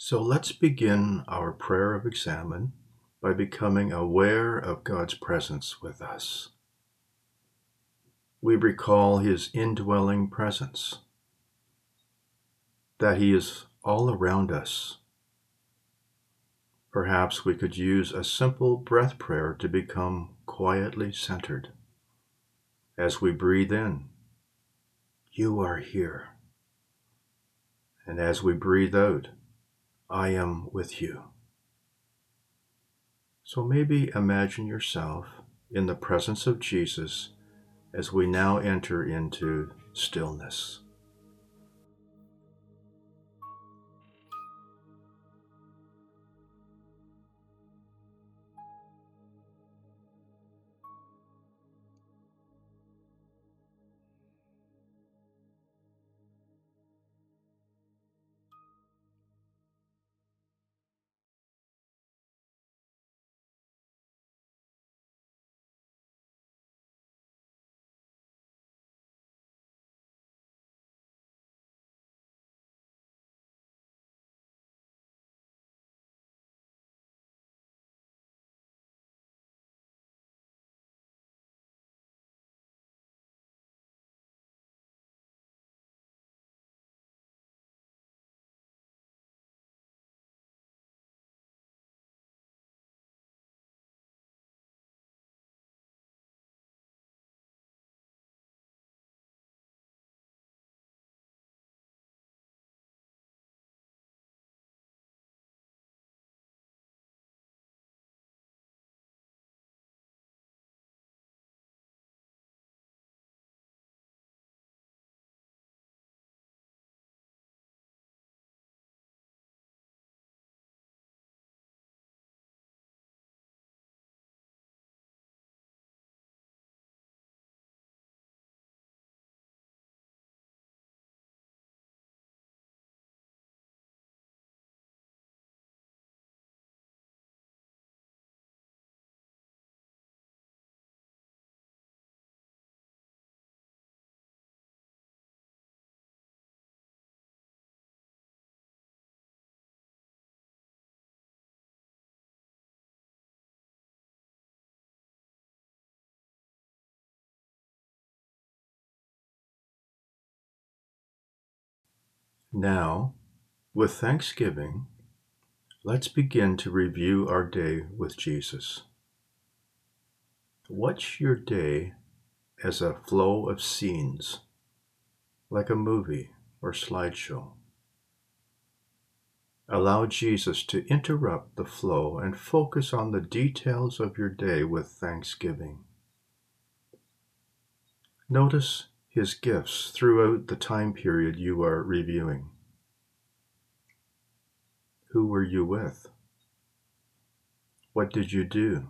So let's begin our prayer of examen by becoming aware of God's presence with us. We recall His indwelling presence, that He is all around us. Perhaps we could use a simple breath prayer to become quietly centered. As we breathe in, "You are here." And as we breathe out, "I am with you." So maybe imagine yourself in the presence of Jesus as we now enter into stillness. Now, with thanksgiving, let's begin to review our day with Jesus. Watch your day as a flow of scenes, like a movie or slideshow. Allow Jesus to interrupt the flow and focus on the details of your day with thanksgiving. Notice His gifts throughout the time period you are reviewing. Who were you with? What did you do?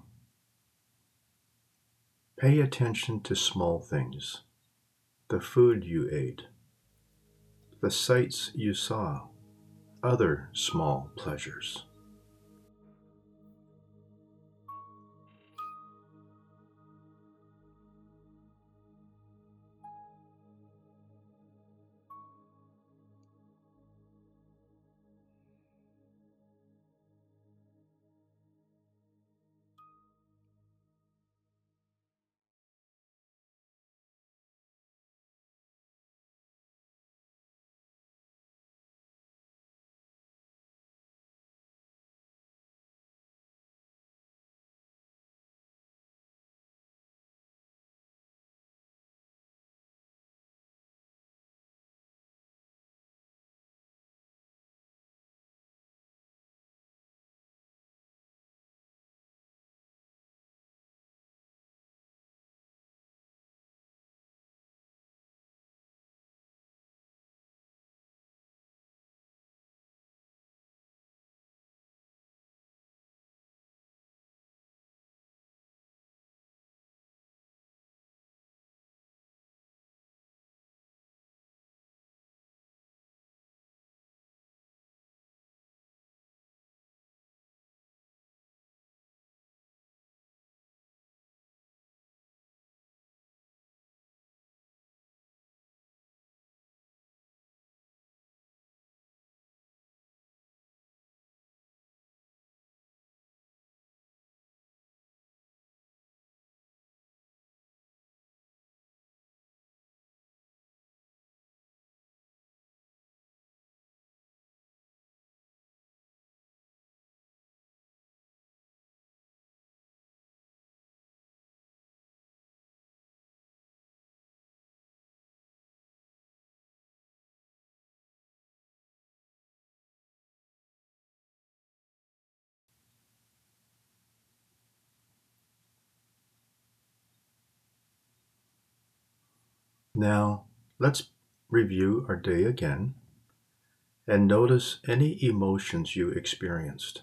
Pay attention to small things, the food you ate, the sights you saw, other small pleasures. Now, let's review our day again and notice any emotions you experienced.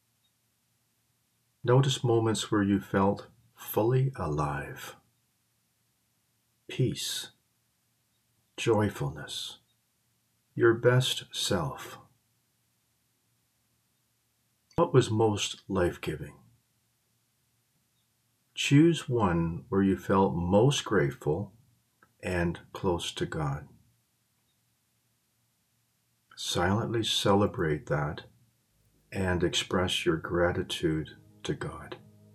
Notice moments where you felt fully alive, peace, joyfulness, your best self. What was most life-giving? Choose one where you felt most grateful and close to God. Silently celebrate that and express your gratitude to God.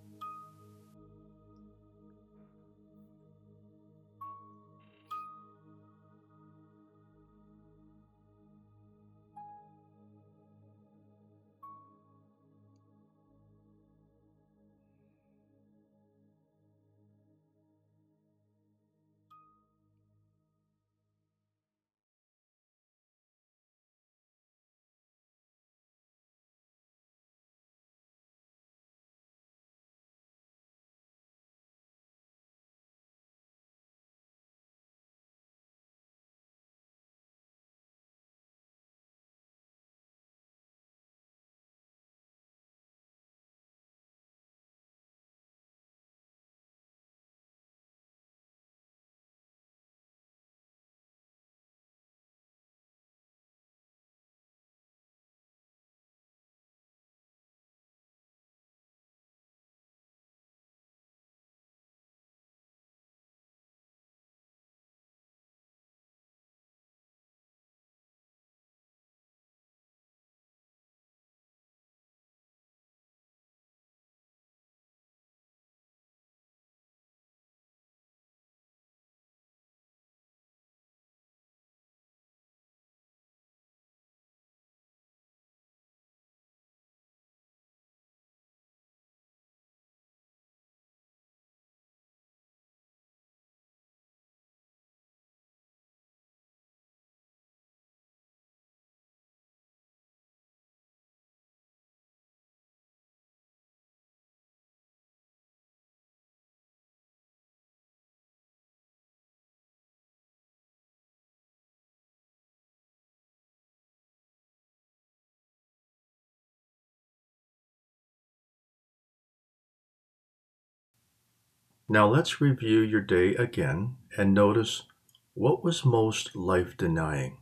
Now let's review your day again and notice what was most life-denying.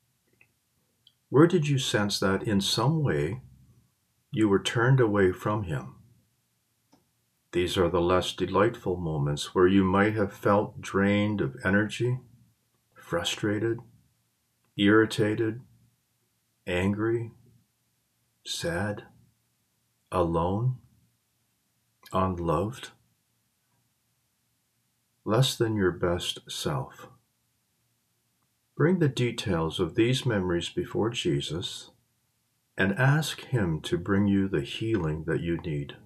Where did you sense that in some way you were turned away from Him? These are the less delightful moments where you might have felt drained of energy, frustrated, irritated, angry, sad, alone, unloved, less than your best self. Bring the details of these memories before Jesus and ask Him to bring you the healing that you need.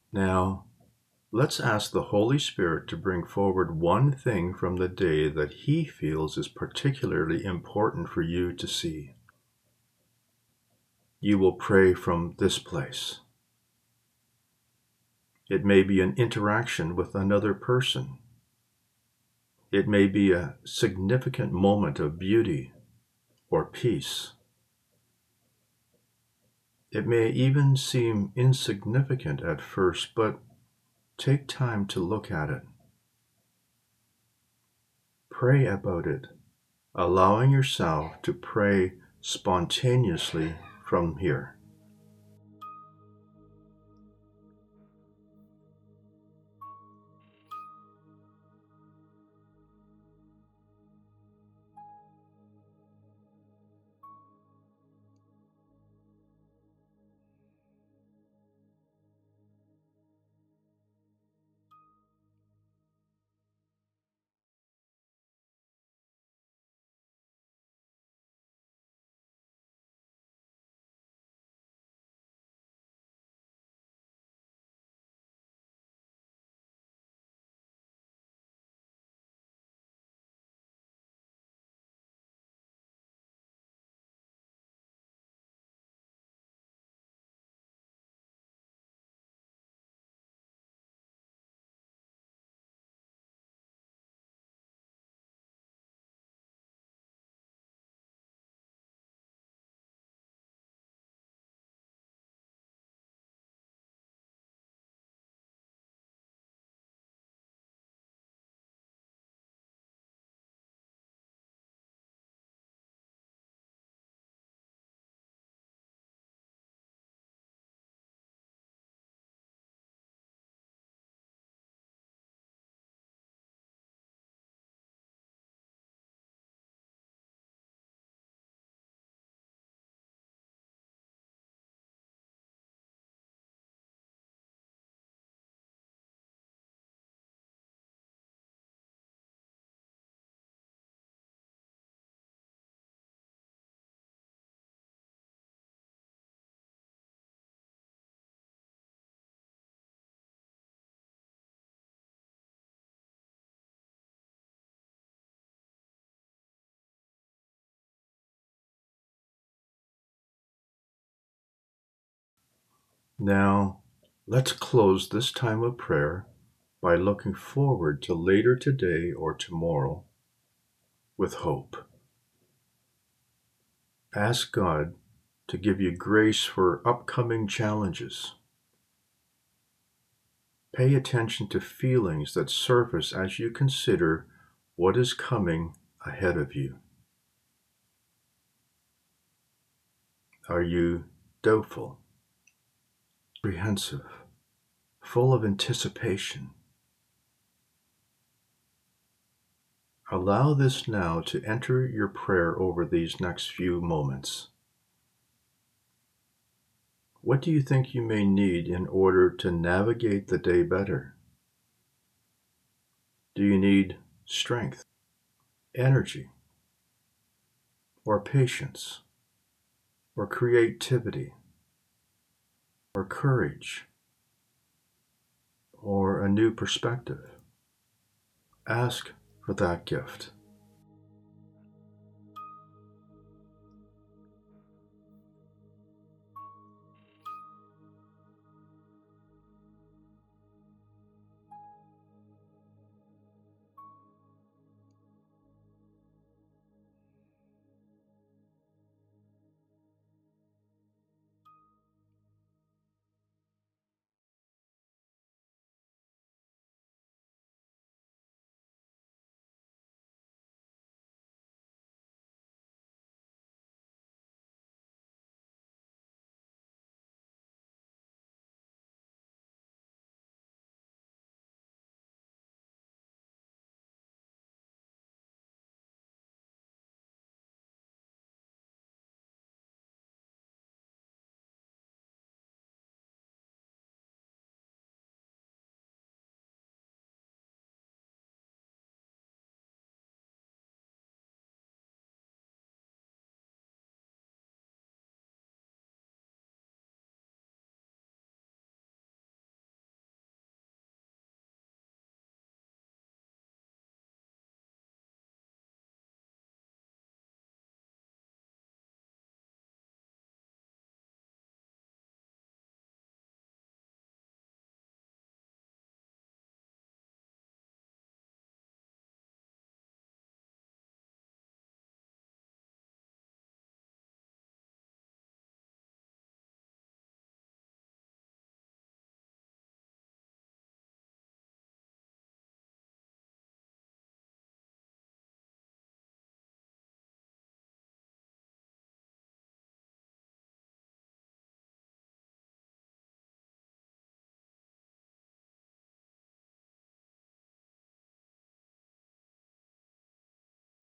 Now, let's ask the Holy Spirit to bring forward one thing from the day that He feels is particularly important for you to see. You will pray from this place. It may be an interaction with another person. It may be a significant moment of beauty or peace. It may even seem insignificant at first, but take time to look at it. Pray about it, allowing yourself to pray spontaneously from here. Now, let's close this time of prayer by looking forward to later today or tomorrow with hope. Ask God to give you grace for upcoming challenges. Pay attention to feelings that surface as you consider what is coming ahead of you. Are you doubtful, apprehensive, full of anticipation? Allow this now to enter your prayer over these next few moments. What do you think you may need in order to navigate the day better? Do you need strength, energy, or patience, or creativity, or courage, or a new perspective? Ask for that gift.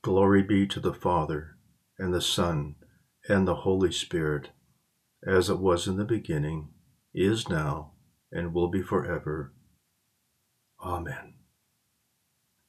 Glory be to the Father, and the Son, and the Holy Spirit, as it was in the beginning, is now, and will be forever. Amen.